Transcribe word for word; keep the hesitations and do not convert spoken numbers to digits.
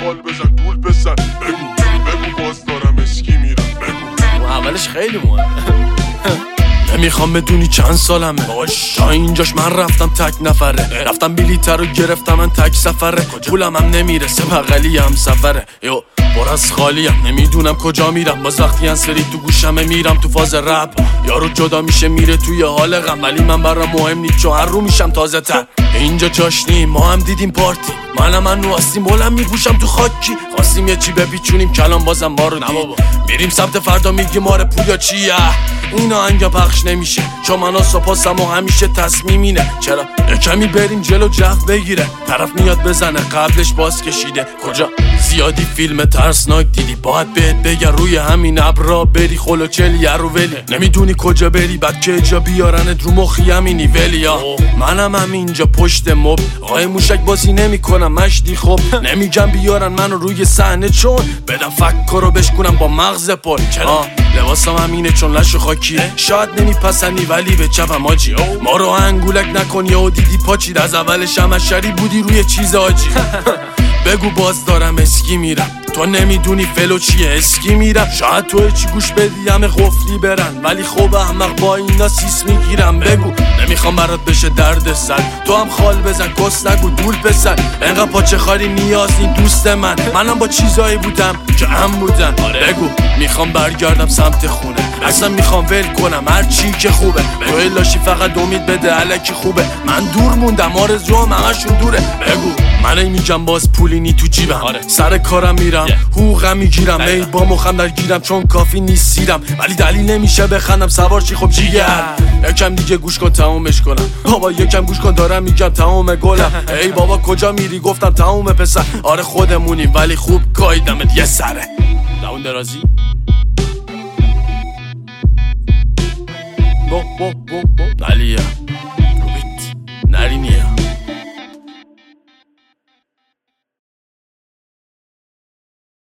خال بزن دول بزن. بگو بگو باز دارم اسکی میرم. بگو اولش خیلی مهمه. نمیخوام بدونی چند سالمه باش. تا اینجاش من رفتم تک نفره، رفتم بلیتر رو گرفتم من تک سفره. پولم هم نمیرسه بغلی هم سفره، یو پر از خالیم نمیدونم کجا میرم. باز وقتی انسری تو گوشمه میرم تو فاز رپ. یارو جدا میشه میره توی حال غم، ولی من برام مهم نیست چون هر رو میشم تازه تر. اینجا جاشنی ما هم دیدیم پارتی، منم من نواستیم بولم میپوشم تو خاکی. خواستیم یه چی بپیچونیم کلام بازم ما رو دید. میریم سمت فردا میگیم ماره پویا چیه. اینا انگا پخش نمیشه چون من اصلا پاسم و همیشه تصمیم اینه. چرا کمی بریم جلو جف بگیره، طرف میاد بزنه قبلش باز کشیده. کجا زیادی فیلم ترسناک دیدی، باید بهت بگن روی همین ابرا بری خلو چلی رو ولی نمیدونی کجا بری بعد که جا بیارنت رو مخی همینی ولیا. منم همینجا پشت مب آقای موشک بازی نمی کنم مشتی. خب نمیگم بیارن منو روی صحنه چون بدم فکر رو بشکنم با مغز پر. چرا لباسم همینه چون لش و خاکیه. شاید نمیپسندی ولی به چپم آجی. ما رو انگولک نکن یا دیدی پاچید از اولش هم شری بودی روی چیز آجی. بگو باز دارم اسکی میرم، تو نمیدونی فلو چیه اسکی میرم. شاید تو چی گوش بدی همه قفلی برن، ولی خوب احمق با اینا سیس میگیرم. بگو نمیخوام برات بشه درد سر، تو هم خال بزن کس نگو دول بزن. انقدر پاچه خاری نیاز این دوست من، منم با چیزایی بودم که هم بودن. بگو میخوام برگردم سمت خونه، اصلا میخوام ول کنم هر چی که خوبه. تو لاشی فقط امید بده الکی خوبه. من دور موندم آرزوام همشون دوره. بگو من میگم باز پولی نی تو جیبم، سر کارم میرم حقوقم میگیرم. ای با مخم در گیرم چون کافی نیست سیرم، ولی دلیل نمیشه بخندم سوار چی خب جیگر. یکم دیگه گوش کن تمومش کنم بابا، یکم گوش کن دارم میگم تمام گلم. ای بابا کجا میری گفتم تموم پسر. آره خودمونیم ولی خوب کایدمت یه سره داون درازی. بو بو بو بو نالیا روبیت نارینیه